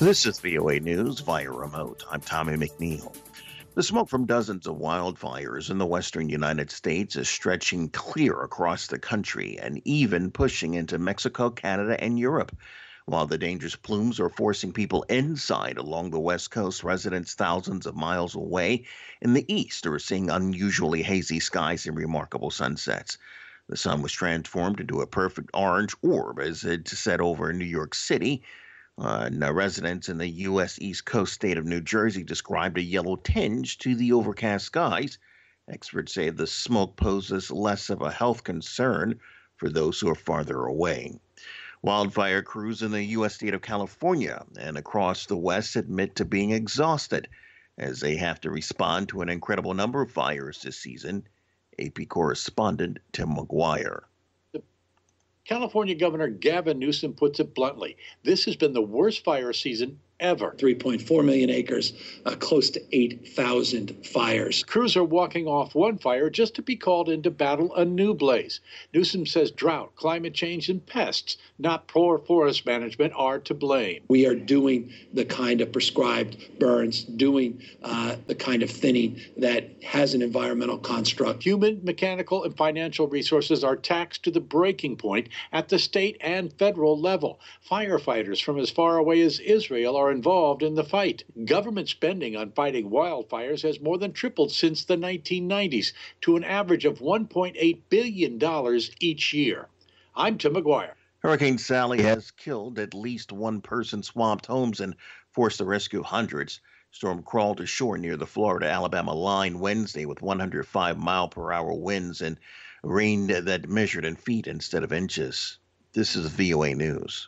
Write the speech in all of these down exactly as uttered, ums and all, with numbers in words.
This is V O A News via remote. I'm Tommy McNeil. The smoke from dozens of wildfires in the western United States is stretching clear across the country and even pushing into Mexico, Canada, and Europe. While the dangerous plumes are forcing people inside along the West Coast, residents thousands of miles away in the east are seeing unusually hazy skies and remarkable sunsets. The sun was transformed into a perfect orange orb as it set over New York City. Uh, now, residents in the U S East Coast state of New Jersey described a yellow tinge to the overcast skies. Experts say the smoke poses less of a health concern for those who are farther away. Wildfire crews in the U S state of California and across the West admit to being exhausted as they have to respond to an incredible number of fires this season. A P correspondent Tim McGuire. California Governor Gavin Newsom puts it bluntly. This has been the worst fire season ever. three point four million acres, uh, close to eight thousand fires. Crews are walking off one fire just to be called in to battle a new blaze. Newsom says drought, climate change, and pests, not poor forest management, are to blame. We are doing the kind of prescribed burns, doing uh, the kind of thinning that has an environmental construct. Human, mechanical, and financial resources are taxed to the breaking point at the state and federal level. Firefighters from as far away as Israel are involved in the fight. Government spending on fighting wildfires has more than tripled since the nineteen nineties to an average of one point eight billion dollars each year. I'm Tim McGuire. Hurricane Sally has killed at least one person, swamped homes, and forced to rescue hundreds. Storm crawled ashore near the Florida-Alabama line Wednesday with one hundred five mile per hour winds and rain that measured in feet instead of inches. This is V O A News.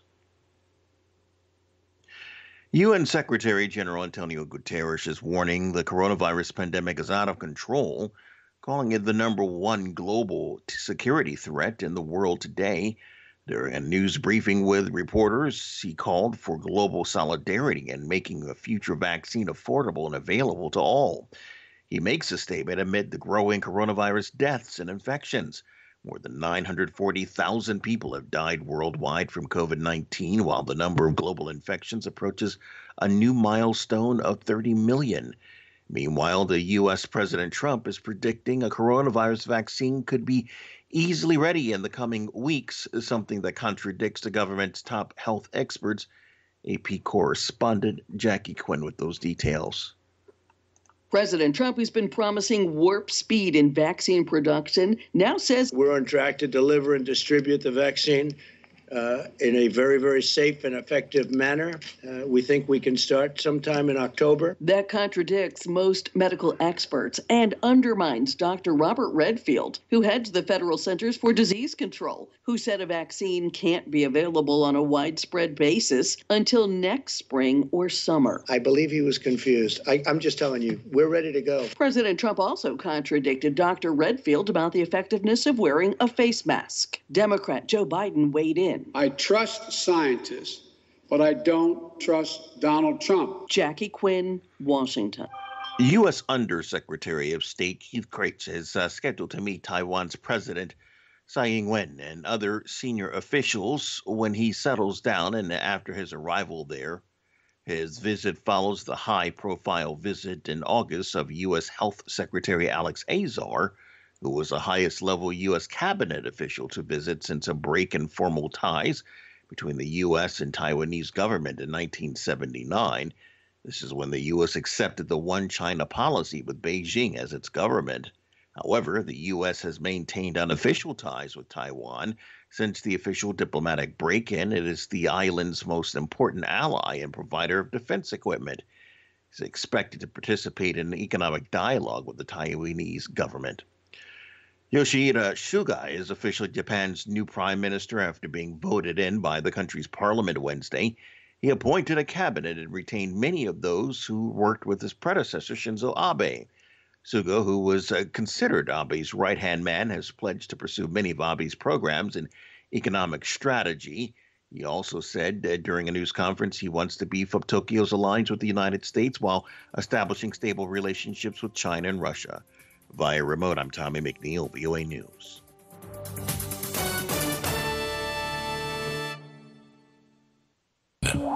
U N Secretary General Antonio Guterres is warning the coronavirus pandemic is out of control, calling it the number one global security threat in the world today. During a news briefing with reporters, he called for global solidarity and making a future vaccine affordable and available to all. He makes a statement amid the growing coronavirus deaths and infections. More than nine hundred forty thousand people have died worldwide from COVID nineteen, while the number of global infections approaches a new milestone of thirty million. Meanwhile, the U S President Trump is predicting a coronavirus vaccine could be easily ready in the coming weeks, something that contradicts the government's top health experts. A P correspondent Jackie Quinn with those details. President Trump, who's been promising warp speed in vaccine production, now says we're on track to deliver and distribute the vaccine uh, in a very, very safe and effective manner. Uh, we think we can start sometime in October. That contradicts most medical experts and undermines Doctor Robert Redfield, who heads the Federal Centers for Disease Control, who said a vaccine can't be available on a widespread basis until next spring or summer. I believe he was confused. I, I'm just telling you, we're ready to go. President Trump also contradicted Doctor Redfield about the effectiveness of wearing a face mask. Democrat Joe Biden weighed in. I trust scientists, but I don't trust Donald Trump. Jackie Quinn, Washington. U S Undersecretary of State Keith Krach is uh, scheduled to meet Taiwan's President Tsai Ing-wen and other senior officials when he settles down and after his arrival there. His visit follows the high-profile visit in August of U S Health Secretary Alex Azar, who was the highest-level U S cabinet official to visit since a break in formal ties between the U S and Taiwanese government in nineteen seventy-nine. This is when the U S accepted the One China policy with Beijing as its government. However, the U S has maintained unofficial ties with Taiwan since the official diplomatic break-in. It is the island's most important ally and provider of defense equipment. It's expected to participate in an economic dialogue with the Taiwanese government. Yoshihide Suga is officially Japan's new prime minister after being voted in by the country's parliament Wednesday. He appointed a cabinet and retained many of those who worked with his predecessor, Shinzo Abe. Suga, who was uh, considered Abe's right-hand man, has pledged to pursue many of Abe's programs in economic strategy. He also said uh, during a news conference he wants to beef up Tokyo's alliance with the United States while establishing stable relationships with China and Russia. Via remote, I'm Tommy McNeil, V O A News.